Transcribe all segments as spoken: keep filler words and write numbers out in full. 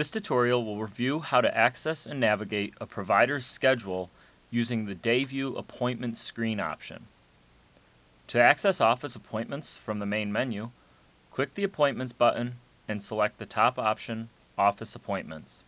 This tutorial will review how to access and navigate a provider's schedule using the DayView Appointment Screen option. To access office appointments from the main menu, click the Appointments button and select the top option, Office Appointments.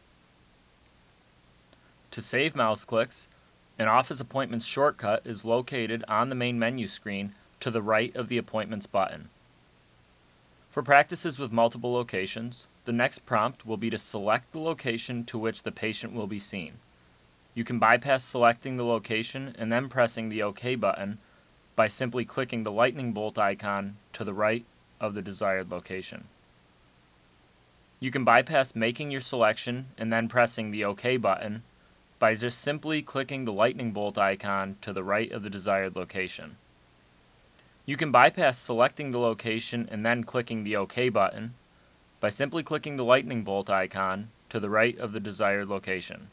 To save mouse clicks, an Office Appointments shortcut is located on the main menu screen to the right of the Appointments button. For practices with multiple locations, the next prompt will be to select the location to which the patient will be seen. You can bypass selecting the location and then pressing the OK button by simply clicking the lightning bolt icon to the right of the desired location. You can bypass making your selection and then pressing the OK button by just simply clicking the lightning bolt icon to the right of the desired location. You can bypass selecting the location and then clicking the OK button by simply clicking the lightning bolt icon to the right of the desired location.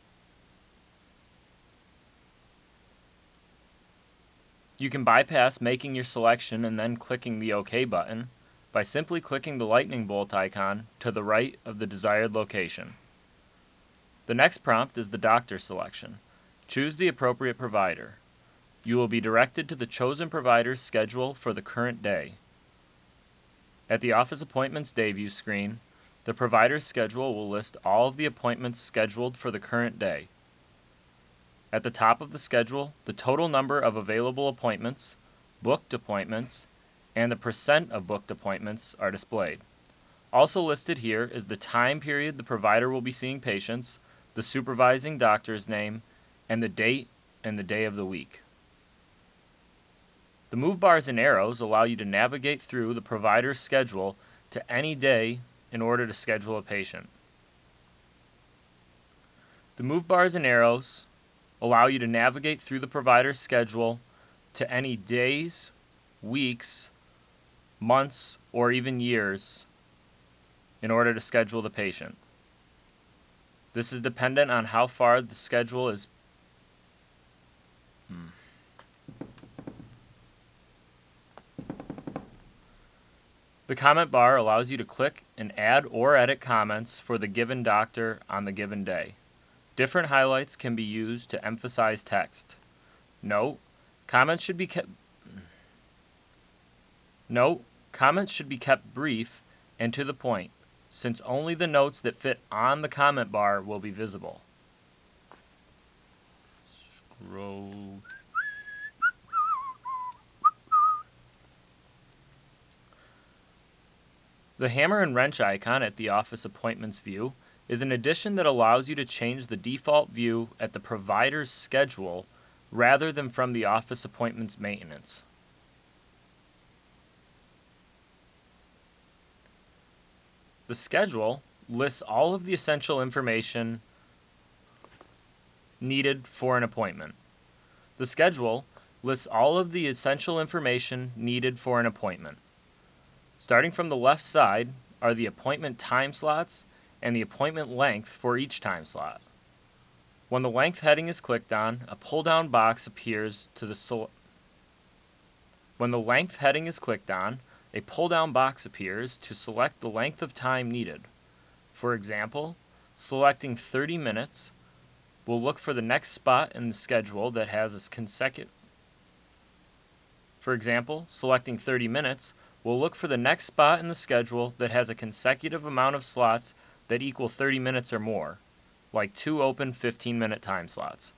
You can bypass making your selection and then clicking the OK button by simply clicking the lightning bolt icon to the right of the desired location. The next prompt is the doctor selection. Choose the appropriate provider. You will be directed to the chosen provider's schedule for the current day. At the Office Appointments DayView screen, the provider's schedule will list all of the appointments scheduled for the current day. At the top of the schedule, the total number of available appointments, booked appointments, and the percent of booked appointments are displayed. Also listed here is the time period the provider will be seeing patients, the supervising doctor's name, and the date and the day of the week. The move bars and arrows allow you to navigate through the provider's schedule to any day in order to schedule a patient. The move bars and arrows allow you to navigate through the provider's schedule to any days, weeks, months, or even years in order to schedule the patient. This is dependent on how far the schedule is. Hmm. The comment bar allows you to click and add or edit comments for the given doctor on the given day. Different highlights can be used to emphasize text. Note, comments should be kept Note, comments should be kept brief and to the point, since only the notes that fit on the comment bar will be visible. Scroll. The hammer and wrench icon at the Office Appointments view is an addition that allows you to change the default view at the provider's schedule rather than from the Office Appointments maintenance. The schedule lists all of the essential information needed for an appointment. The schedule lists all of the essential information needed for an appointment. Starting from the left side are the appointment time slots and the appointment length for each time slot. When the length heading is clicked on, a pull-down box appears to the sol- When the length heading is clicked on, a pull-down box appears to select the length of time needed. For example, selecting thirty minutes will look for the next spot in the schedule that has a consecutive. For example, selecting thirty minutes will look for the next spot in the schedule that has a consecutive amount of slots that equal thirty minutes or more, like two open fifteen-minute time slots.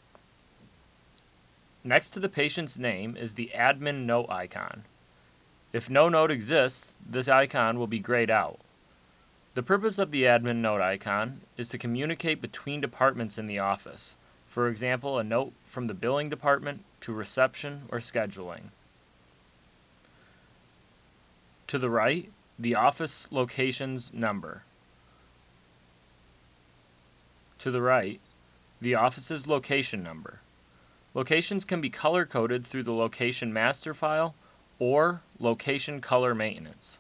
Next to the patient's name is the admin note icon. If no note exists, this icon will be grayed out. The purpose of the admin note icon is to communicate between departments in the office. For example, a note from the billing department to reception or scheduling. To the right, the office location's number. To the right, the office's location number. Locations can be color-coded through the location master file or location color maintenance.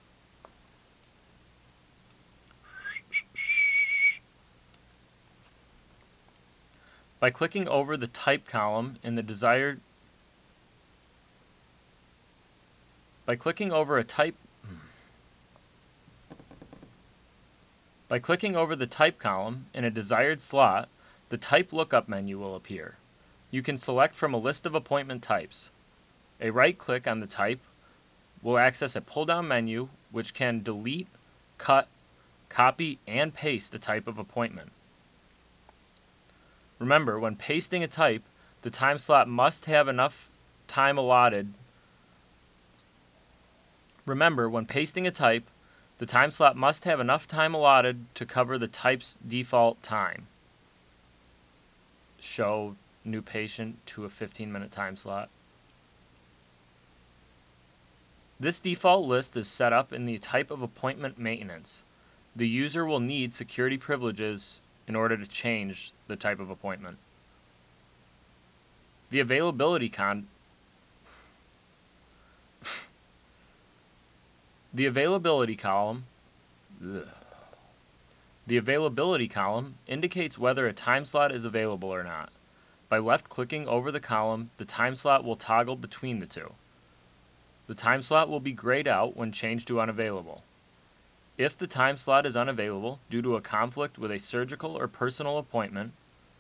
By clicking over the type column in the desired By clicking over a type By clicking over the Type column in a desired slot, the Type lookup menu will appear. You can select from a list of appointment types. A right-click on the type will access a pull-down menu which can delete, cut, copy, and paste a type of appointment. Remember, when pasting a type, the time slot must have enough time allotted. Remember, when pasting a type, the time slot must have enough time allotted to cover the type's default time. Show new patient to a fifteen minute time slot. This default list is set up in the type of appointment maintenance. The user will need security privileges in order to change the type of appointment. The availability con The availability column ugh. The availability column indicates whether a time slot is available or not. By left-clicking over the column, the time slot will toggle between the two. The time slot will be grayed out when changed to unavailable. If the time slot is unavailable due to a conflict with a surgical or personal appointment,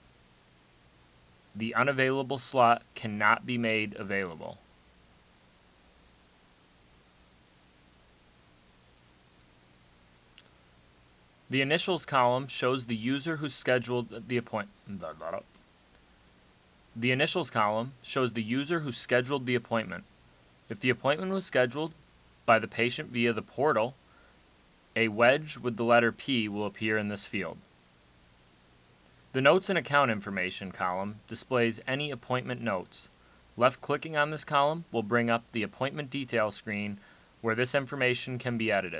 the unavailable slot cannot be made available. The initials column shows the user who scheduled the appointment. The initials column shows the user who scheduled the appointment. If the appointment was scheduled by the patient via the portal, a wedge with the letter P will appear in this field. The Notes and Account Information column displays any appointment notes. Left-clicking on this column will bring up the appointment details screen where this information can be edited.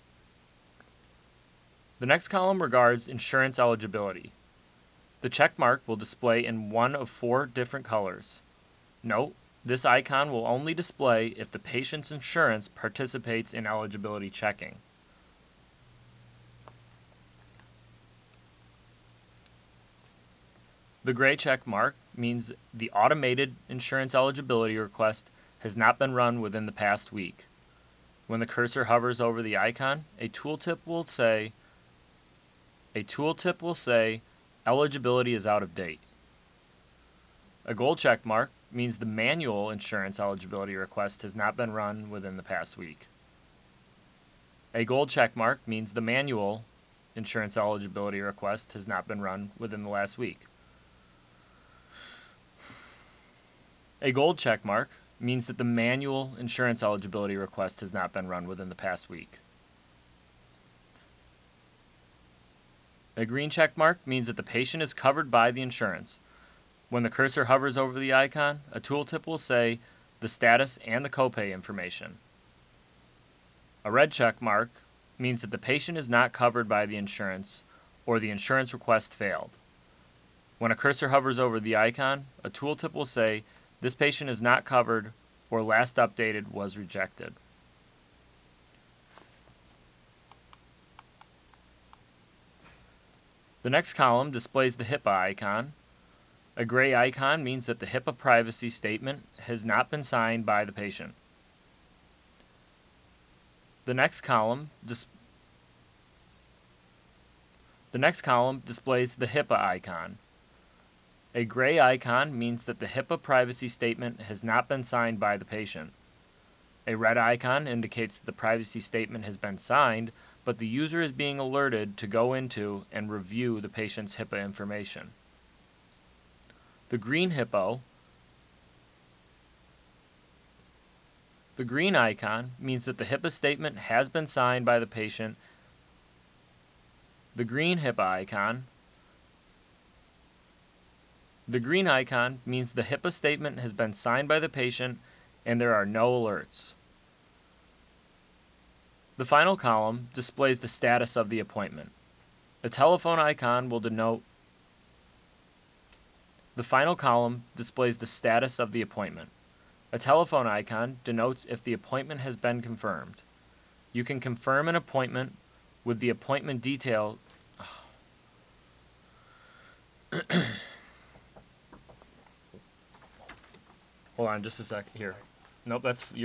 The next column regards insurance eligibility. The check mark will display in one of four different colors. Note, this icon will only display if the patient's insurance participates in eligibility checking. The gray check mark means the automated insurance eligibility request has not been run within the past week. When the cursor hovers over the icon, a tooltip will say A tooltip will say, eligibility is out of date. A gold check mark means the manual insurance eligibility request has not been run within the past week. A gold check mark means the manual insurance eligibility request has not been run within the last week. A gold check mark means that the manual insurance eligibility request has not been run within the past week. A green check mark means that the patient is covered by the insurance. When the cursor hovers over the icon, a tooltip will say the status and the copay information. A red check mark means that the patient is not covered by the insurance or the insurance request failed. When a cursor hovers over the icon, a tooltip will say this patient is not covered or last updated was rejected. The next column displays the HIPAA icon. A gray icon means that the HIPAA privacy statement has not been signed by the patient. The next column dis- The next column displays the HIPAA icon. A gray icon means that the HIPAA privacy statement has not been signed by the patient. A red icon indicates that the privacy statement has been signed, but the user is being alerted to go into and review the patient's HIPAA information. The green HIPAA, the green icon means that the HIPAA statement has been signed by the patient. The green HIPAA icon, the green icon means the HIPAA statement has been signed by the patient and there are no alerts. The final column displays the status of the appointment. A telephone icon will denote The final column displays the status of the appointment. A telephone icon denotes if the appointment has been confirmed. You can confirm an appointment with the appointment detail. Hold on just a sec. Here. Nope, that's